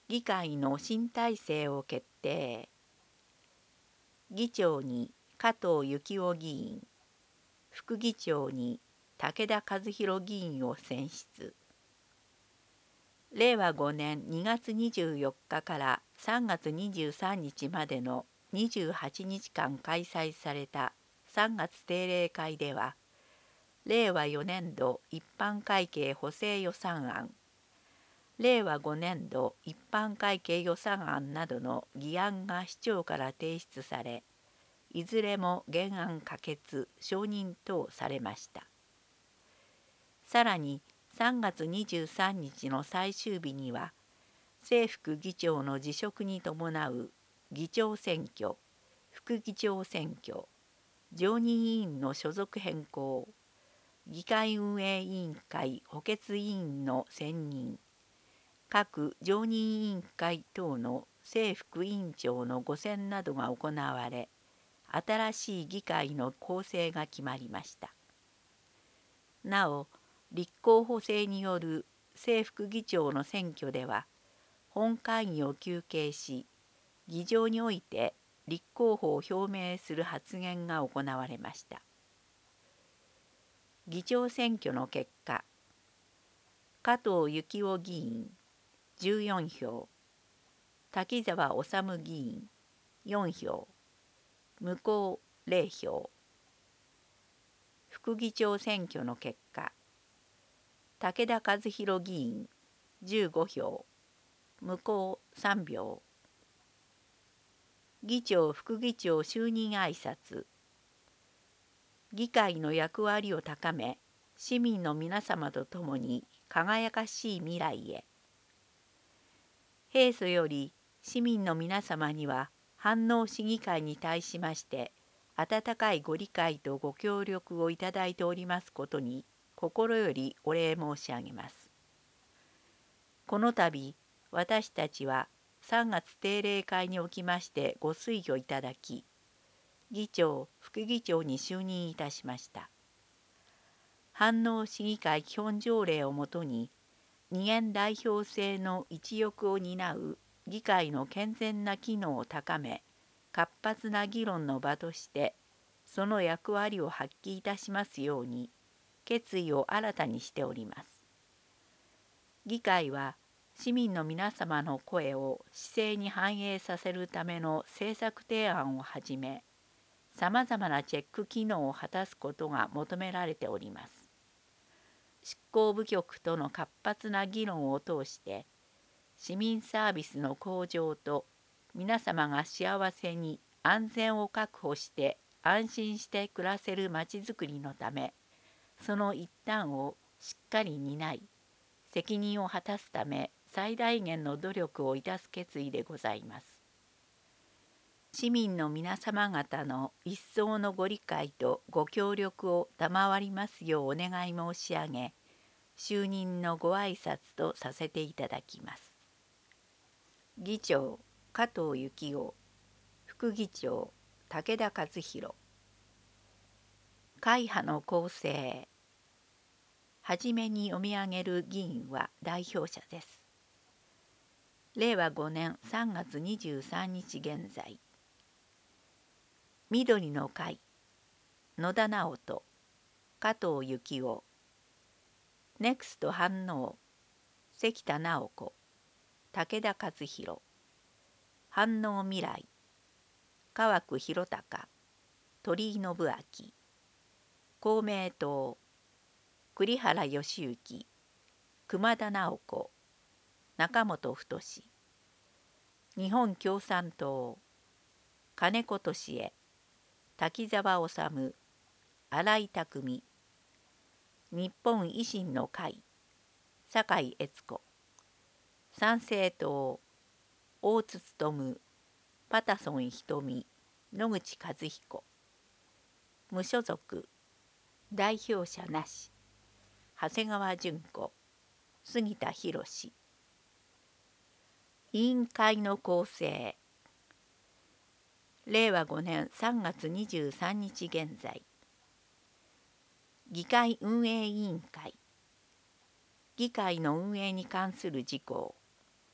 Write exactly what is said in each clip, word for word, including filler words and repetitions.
議会の新体制を決定。議長に加藤幸男議員、副議長に武田和弘議員を選出。れいわごねんにがつにじゅうよっかからさんがつにじゅうさんにちまでのにじゅうはちにちかん開催されたさんがつ定例会では、れいわよねんど一般会計補正予算案、れいわごねんど一般会計予算案などの議案が市長から提出され、いずれも原案可決・承認等されました。さらにさんがつにじゅうさんにちの最終日には、正副議長の辞職に伴う議長選挙、副議長選挙、常任委員の所属変更、議会運営委員会補欠委員の選任、各常任委員会等の正副委員長のご選などが行われ、新しい議会の構成が決まりました。なお、立候補制による正副議長の選挙では、本会議を休憩し、議場において立候補を表明する発言が行われました。議長選挙の結果、加藤幸男議員じゅうよんひょう、滝沢修議員よんひょう、無効れいひょう。副議長選挙の結果、武田和弘議員じゅうごひょう、無効さんひょう。議長副議長就任挨拶。議会の役割を高め、市民の皆様と共に輝かしい未来へ。平素より市民の皆様には飯能市議会に対しまして温かいご理解とご協力をいただいておりますことに心よりお礼申し上げます。この度私たちはさんがつ定例会におきましてご推挙いただき、議長副議長に就任いたしました。飯能市議会基本条例をもとに二元代表制の一翼を担う議会の健全な機能を高め、活発な議論の場としてその役割を発揮いたしますように決意を新たにしております。議会は市民の皆様の声を市政に反映させるための政策提案をはじめ、さまざまなチェック機能を果たすことが求められております。執行部局との活発な議論を通して市民サービスの向上と皆様が幸せに安全を確保して安心して暮らせるまちづくりのため、その一端をしっかり担い責任を果たすため最大限の努力をいたす決意でございます。市民の皆様方の一層のご理解とご協力を賜りますようお願い申し上げ、就任のご挨拶とさせていただきます。議長加藤幸男、副議長武田和弘。会派の構成。はじめに読み上げる議員は代表者です。れいわごねんさんがつにじゅうさんにち現在。緑の会、野田直人、加藤幸男。ネクスト飯能、関田直子、武田和弘。飯能未来、川久弘隆、鳥居信明。公明党、栗原義行、熊田直子、中本太。日本共産党、金子敏恵、滝沢修、新井匠。日本維新の会、酒井悦子。参政党、大津勉、パタソン瞳、野口和彦。無所属、代表者なし、長谷川純子、杉田博。委員会の構成。れいわごねんさんがつにじゅうさんにち現在。議会運営委員会。議会の運営に関する事項。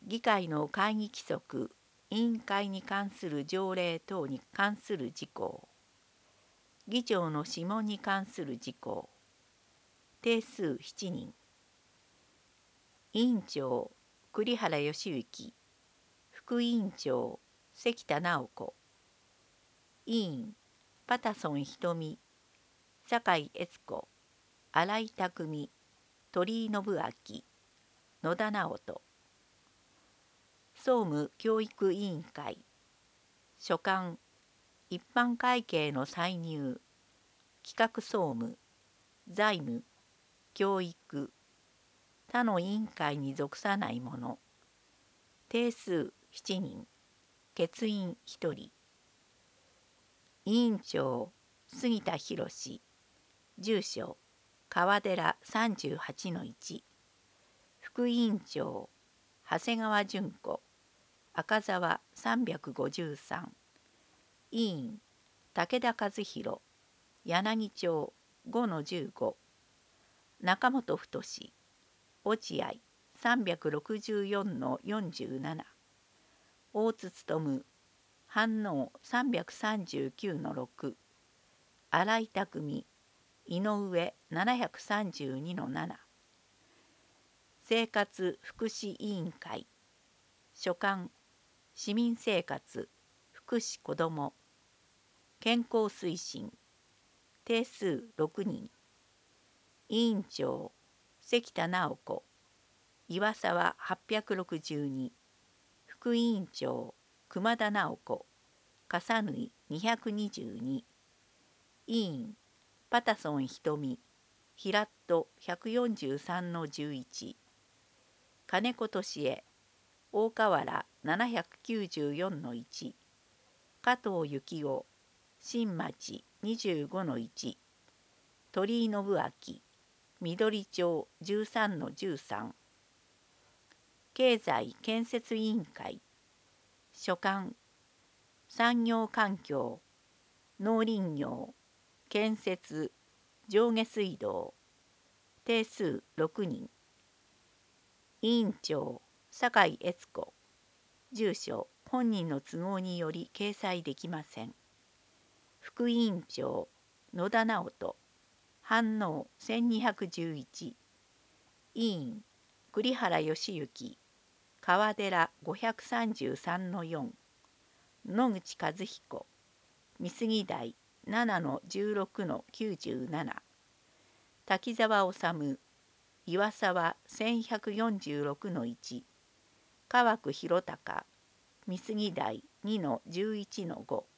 議会の会議規則、委員会に関する条例等に関する事項、議長の諮問に関する事項、定数しちにん。委員長、栗原義之。副委員長、関田直子。委員、パタソン瞳、酒井悦子、新井匠、鳥居信明、野田直人。総務教育委員会。所管、一般会計の歳入、企画総務、財務、教育、他の委員会に属さないもの。定数しちにん、欠員ひとり。委員長、杉田博。住所、川寺 さんじゅうはちのいち。副委員長、長谷川純子、赤沢さんびゃくごじゅうさん。委員、武田和弘、柳町 ごのじゅうご。中本太、落合 さんびゃくろくじゅうよんのよんじゅうなな。大津勉、飯能 さんびゃくさんじゅうきゅうのろく。新井匠、井上 ななひゃくさんじゅうにのなな。生活福祉委員会。所管、市民生活、福祉子ども、健康推進。定数ろくにん。委員長、関田直子、岩沢はっぴゃくろくじゅうに。副委員長、熊田直子、笠縫にひゃくにじゅうに。委員、パタソン瞳、平戸ひゃくよんじゅうさんのじゅういち。金子敏恵、大河原ななひゃくきゅうじゅうよんのいち。加藤幸雄、新町にじゅうごのいち。鳥居信明、緑町じゅうさんのじゅうさん。経済建設委員会。所管、産業環境、農林業、建設、上下水道。定数ろくにん。委員長、酒井悦子。住所、本人の都合により掲載できません。副委員長、野田直人。飯能せんにひゃくじゅういち。委員、栗原義之。川寺ごひゃくさんじゅうさんのよん。野口和彦。美杉台ななのじゅうろくのきゅうじゅうなな。滝沢治、岩沢せんひゃくよんじゅうろくのいち。川久弘隆、美杉台にのじゅういちのご。